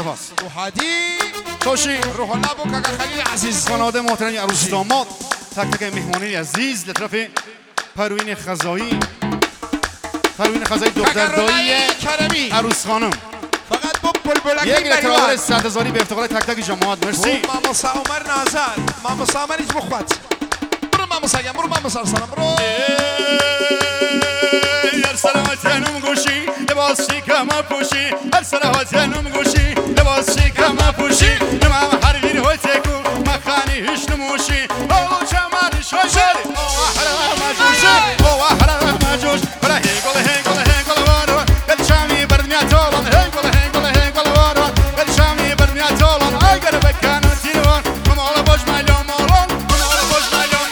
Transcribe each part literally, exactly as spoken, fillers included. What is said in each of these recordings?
سپاس و هادی توشی روح الله بو کاکا خلیل عزیز خانواده محترم عروس داماد تک تک مهمانی عزیز لطرف پروین خزایی پروین خزایی دختر دایی کرمی عروس خانم فقط با بلبلکی یک اعتراض مریوان صد هزاری به افتخار تک تک جماعت مرسی ماما عمر نازر ماما عمر هیچ بخوات برو ماما سایم برو ماما سلام برو هر سلامت هنوم گوشی لباس شیکم پوشی هر سلامت هنوم گوشی لباس شیکم پوشی نمام هر ویر های تکو مخانی هیچ نموشی او جمال شوشی او احرام مجوشی او احرام مجوش برا هیگل هیگل هیگل وارو گل شامی برمیاتولان هیگل هیگل هیگل وارو گل شامی برمیاتولان اگر بکنن تیروان ممالا باش مالیام مالان ممالا باش مالیام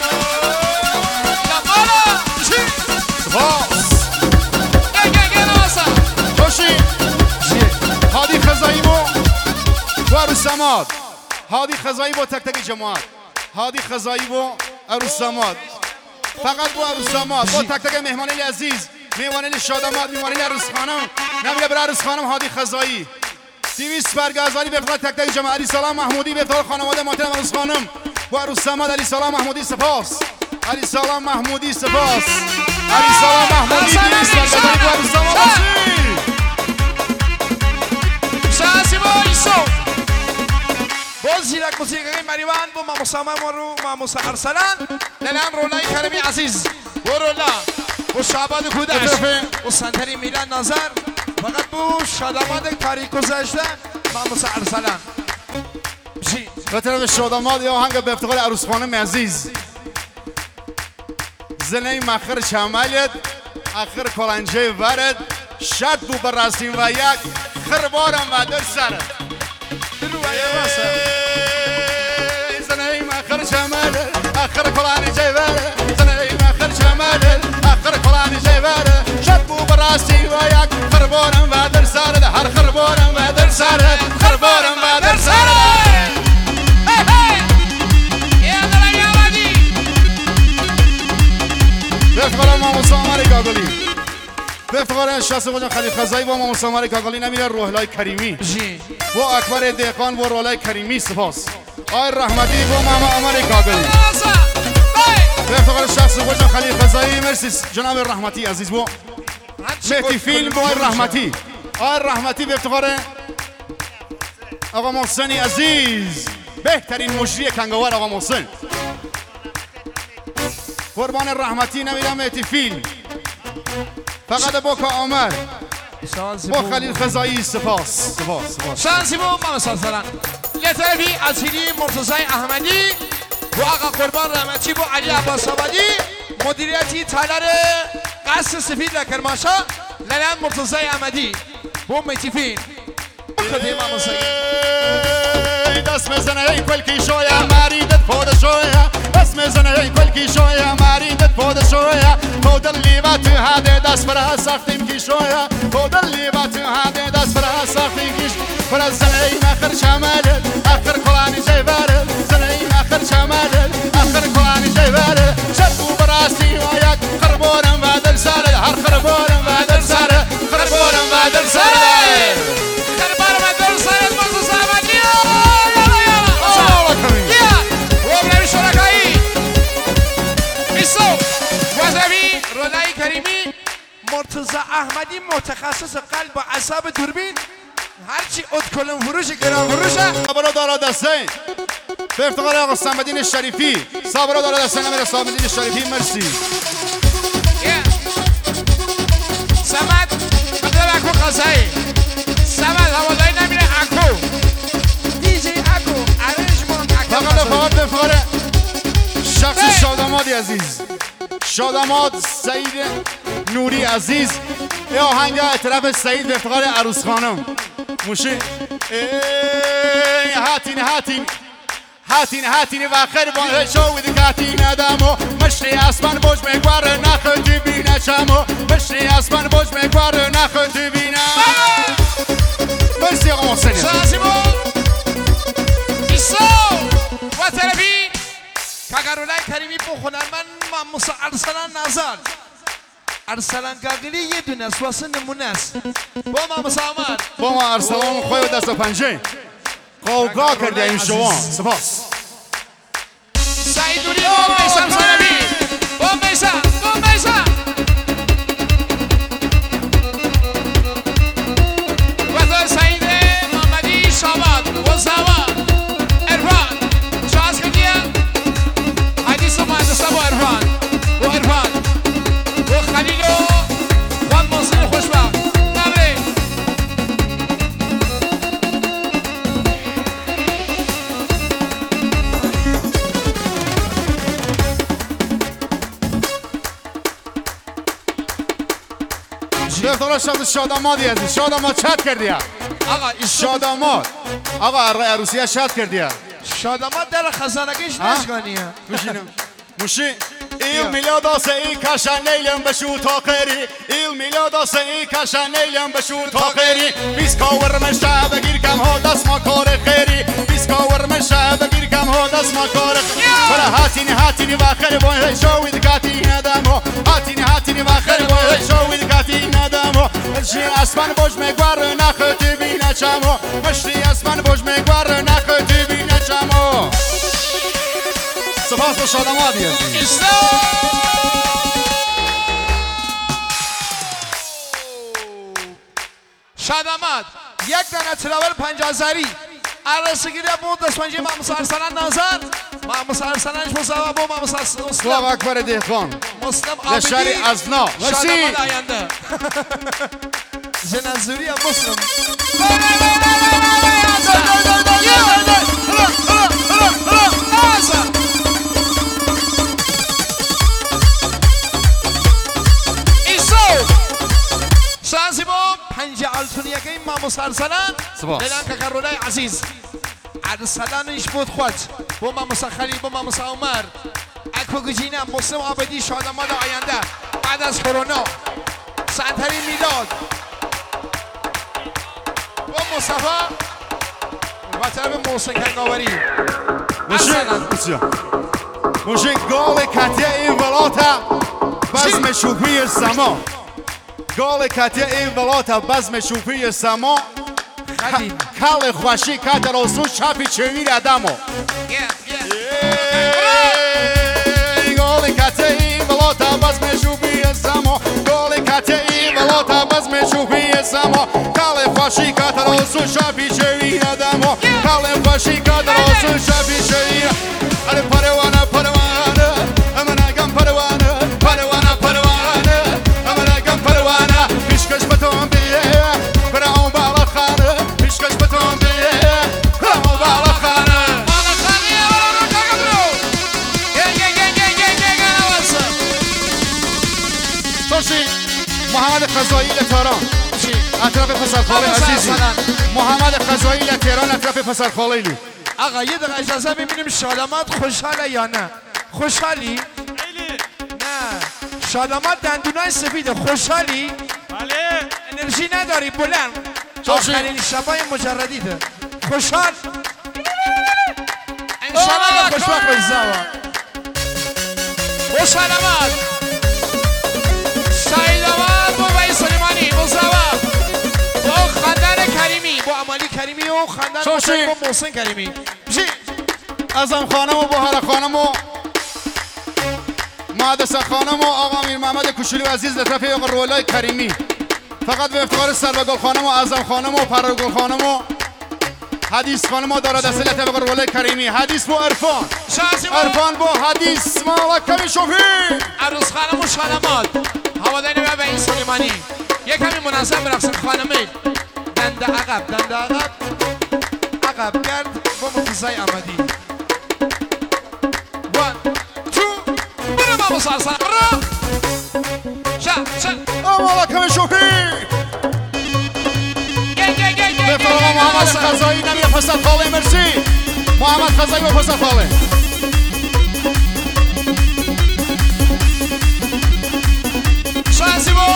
هادی خزایی با عروس داماد هادی خزایی با تک تک جماعت هادی خزایی با عروس داماد فقط با عروس داماد با تک تک مهمانی عزیز میوانی شاداماد میوانی عروس خانم نمیگه برای عروس خانم هادی خزایی دویست برگزاری به افتخار تک تک جماعت علی سلام محمودی به افتخار خانواده محترم عروس خانم با عروس داماد علی سلام محمودی سپاس علی سلام محمودی سپاس علی سلام محمودی دویست برگزاری با عروس داماد باز زیرک موسیقی مریوان با ماما سامان رو ماما ارسلان لنم رولای کرمی عزیز و رولا و شعبان کودش و سنتری میلان نظر فقط بو شاداماد تاریک گذشته ماما ارسلان به طرف شاداماد یا آهنگ به افتخار عروس خانم عزیز زنه مخر شمالت اخر کلنجه ورد شد دو برستیم و یک خربارم و در سرد زنه مخر شمالت اخر کلنجه ورد زنه مخر شمالت اخر کلنجه ورد شد دو برستیم و یک خربارم و در سرد هر خربارم و در سرد خربارم و در سرد به افتخار ماما سامر کاغلی به افتخار شخص خودم خلیل خزایی با ماما سامر کاغلی نمیره روحلای کریمی و اکبر دهقان و روحلای کریمی سپاس آقای رحمتی و ماما عمر کاغلی به افتخار شخص خودم خلیل خزایی مرسی جناب رحمتی عزیز و مهدی فیلم و آقای رحمتی آقای رحمتی به افتخار آقا محسنی عزیز بهترین مجری کنگاور آقا محسن قربان رحمتی نمیرم مهدی فیلم فقط با که عمر با خلیل خزایی سپاس سپاس سپاس شانسی بو ماما سلام لطفی اصیلی مرتضی احمدی و آقا قربان رحمتی بو علی عباس آبادی مدیریتی تالار قصر سفید لکرماشا لنم مرتضی احمدی بو مهدی فیلم خدای ماما سلام دست میزنه ای کلکی شویا مریدت پود شویا دست میزنه ای کلکی شویا مریدت پود شویا تو در لیوات هاده دست برا ساختیم کی شویا تو در لیوات هاده دست برا ساختیم کی برا زنه ای آخر شمال آخر کلانی جیباره زنه ای آخر شمال آخر کلانی جیباره شدو براستی و یک خربورم و در سر هر خربورم و در سر خربورم و در سر خربورم و در سر مرتضی احمدی متخصص قلب و اعصاب دوربین هرچی ادکلم فروش گران فروشه صبرا دارا دسته به افتخار آقا صمدین شریفی صبرا دارا دسته نمیره صمدین شریفی مرسی صمد بدر اکو قصایی صمد هوادایی نمیره اکو دیجی اکو ارنجمنت اکو فقط فقط به افتخار شخص شادامادی عزیز شاداماد سعید نوری عزیز یا آهنگ اعتراف سعید به افتخار عروس خانم موشی هاتین هاتین هاتین هاتین و خیر بان شوید کاتین ادمو مشری اسمان بوج میگوار نخوتی بینه چمو مشری اسمان بوج میگوار نخوتی بینه مرسی آقا محسنی شازیمو ایسو و طرفی کاغرولای کریمی بو هنرمند ماما ارسلان نازل ارسلان کاغلی یه دونه است واسه نمونه است با ما مسامر با ما ارسلان خوی و دست و پنجه قوقا کرده این شوان سپاس سعید دوری با میسم سنبی با میسم با میسم و سعید محمدی شاباد و زواد ارفان شاز کردیه حدیث و مهندسه با ارفان و ارفان و خلیل و وان منصور خوشبخت نبری افتخار شاد شادامادی هستی شاداماد شاد کردی آقا شاداماد آقا عروسیه شاد کردی شاداماد در خزانگیش نشگانیه میشینم موشی Il milada sei kashan neylem beşu taqeri Il milada sei kashan neylem beşu taqeri Biz kavur meşab gir kam ha das makar kheri Biz kavur meşab gir kam ha das makar Fara hatini hatini va khair boy shawid kati nadamo Hatini hatini va khair boy shawid kati nadamo Shi asman boj me gwar na khati bina chamo Mashri asman boj me gwar na khati bina chamo سپاس با شادامادی هستی شاداماد یک دانه تراول پنجاه زری عرصگیری بود دستمنجی ماموس ارسلان نازن ماموس ارسلانش مصابه با ماموس مسلم الله اکبر دهقان مسلم آبدی لشکری ازنا شاداماد آینده جنازوری مسلم شانسی با پنجه آلتونی که این ماموس ارسلان لیلان که کرولای عزیز ارسلانش بود خود با ماموس خلیل با ماموس عمر اکو گجینه مسلم آبدی شاداماد آینده بعد از کرونا سنتری میلاد با مصطفی و طرف محسن کنگاوری موشین گال کتیه این ولاتا بزم شوپی سما گال کتیه این ولاتا بزم شوپی سما کل خوشی کتر آسون شپی چویر ادمو گال کتیه این ولاتا بزم شوپی سما گال کتیه این ولاتا بزم شوپی سما کل خوشی کتر آسون شپی چویر ادمو کل خوشی کتر آسون شپی چویر اره پروانه پروانه امن اگم پروانه پروانه پروانه امن اگم پروانه پیشکش بتون بیه برام بالا خانه پیشکش بتون بیه برام بالا خانه بالا خانه برام کاغ برو گه گه گه گه گه گه گه نواسه توشی محمد خزایی لتهران اطراف پسرخاله عزیزی محمد خزایی لتهران اطراف پسرخاله آقا یه دقیقه اجازه ببینیم شاداماد خوشحاله یا نه خوشحالی؟ خیلی نه شاداماد دندونای سفیده خوشحالی؟ بله انرژی نداری بلند آخرین شبای مجردیده خوشحال؟ انشاءالله خوشبخت باشی زوا خوشحالاماد شهیداماد با وی سلیمانی مزوا با خاندان کریمی با امالی کریمی و خاندان با محسن کریمی ازم خانم و بهار خانم و مهندسه خانم و آقا میر محمد کوچولی و عزیز لطفه آقا رولای کریمی فقط به افتخار سربگل خانم و اعظم خانم و پرگل خانم و حدیث خانم و دارا دسته لطفه آقا رولای کریمی حدیث با عرفان عرفان با حدیث مالا کمی شوفی عروس خانم و شاداماد هواداری و این سلیمانی یک کمی مناسب برقصن خانمی دنده عقب دنده عقب عقب گرد با مرتضی احمدی one two برو بابا سرسر برو شا شا مالا کمی شوفی به فرما محمد خزایی نمی پسر خاله مرسی محمد خزایی و پسر خاله شانسی با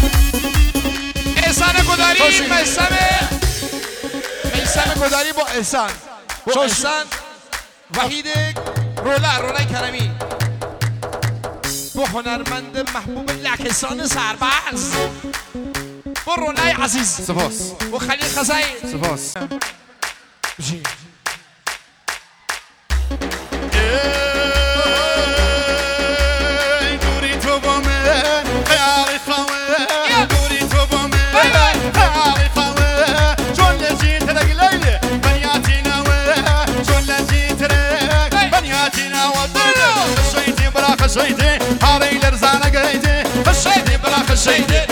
احسان گداری میسم میسم گداری با احسان با احسان وحید رولا رولای کرمی بو هنرمند محبوب لکسان سرباز بو رونای عزیز سپاس بو خلیل خزایی سپاس جی ای دوری تو با من خیالی خواه دوری تو با من خیالی خواه چون لجیت رگ لیلی بنیاتی نوه چون لجیت رگ بنیاتی نوه خشیتی برا خشیتی هاری لرزانه گیتی خشیتی برا خشیتی